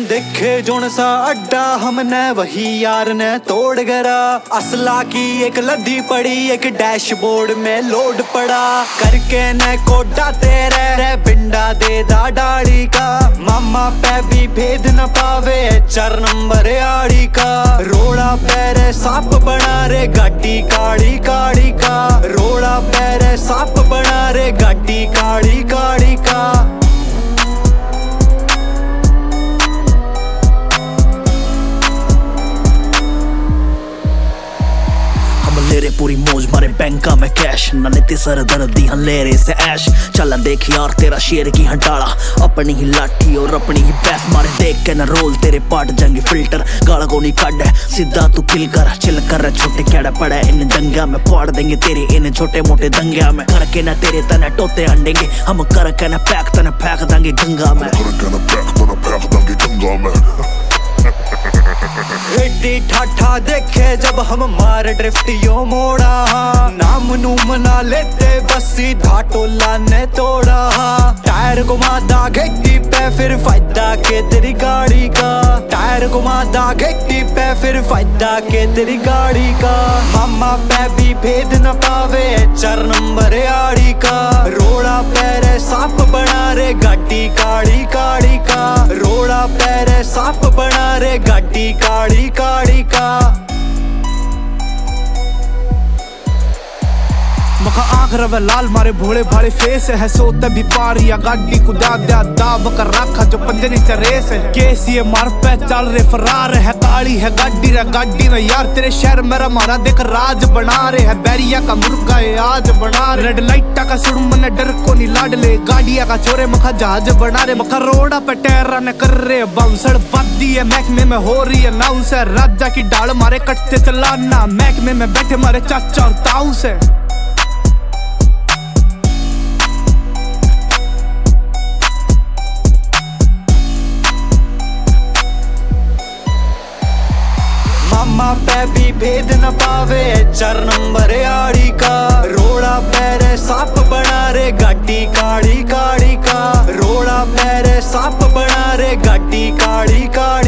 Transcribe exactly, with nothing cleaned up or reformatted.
देखे जोन सा अड्डा हमने वही यार ने तोड़ गरा। असला की एक लद्दी पड़ी एक डैशबोर्ड में लोड पड़ा। करके न कोडा तेरे रे बिंडा दे दा डाड़ी का। मामा पे भी भेद न पावे चार नंबर आड़ी का। रोड़ा पैरे सांप बना रे गाड़ी काड़ी काड़ी का। रोड़ा पैरे सांप बना रे गाड़ी काड़ी काड़ी का। लेरे पूरी मौज मारे बैंका में कैश न लेते सर दर्द दी हन लेरे से ऐश। चला देख यार तेरा शेर की हटाड़ा अपनी ही लाठी और अपनी ही बैस मारे देख के न रोल तेरे पाट जंगी फिल्टर गाला को नहीं काट सीधा तू किल कर चिल कर छोटे कैड़ा पड़ा इन दंगा में पाड़ देंगे तेरे इन छोटे मोटे दंगा में। करके न तेरे तने टोते अंडेंगे हम करके न पैक तने फेंक देंगे गंगा में। एडी ठाठा देखे जब हम मार ड्रिफ्ट यो मोड़ा। नाम नूम ना लेते बस सीधा टोला ने तोड़ा। टायर घुमादा घिट्टी पे फिर फायदा के तेरी गाड़ी का। टायर घुमादा घिट्टी पे फिर फायदा के तेरी गाड़ी का। मामा पे भी भेद न पावे चार नंबर आड़ी का। रोड़ा पैरे सांप बना रे गाड़ी काड़ी काड़ी का। रोड़ा पैरे सांप बना रे गाड़ी काड़ी काड़ी का। मखा आँख रवे लाल मारे भोले भाले फेस है। सोते भी पारी या गाड़ी को दा दिया दाब कर रखा जो पंजनी चरेस है। केस ये मार पे चल रे फरार है। काली है गाड़ी रे गाड़ी में यार तेरे शहर मेरा मारा देख राज बना रे है। बैरिया का मुर्गा है आज बना रे। रेड लाइटा का सुड़ ने डर को नहीं लाड ले। गाड़िया का चोरे मखा जहाज बना रे। मखा रोड़ा पे टैरा ने कर रे बाउंसड़ बादी है। महकमे में हो रही है नाउस है। राजा की डाल मारे कटते चलाना महकमे में बैठे मारे चाचा और ताऊ से। मामा पे भी भेद न पावे चार नंबर आड़ी का। रोड़ा पैरे सांप बना रे गाड़ी काड़ी काड़ी का। रोड़ा पैरे सांप बना रे गाड़ी काड़ी काड़ी।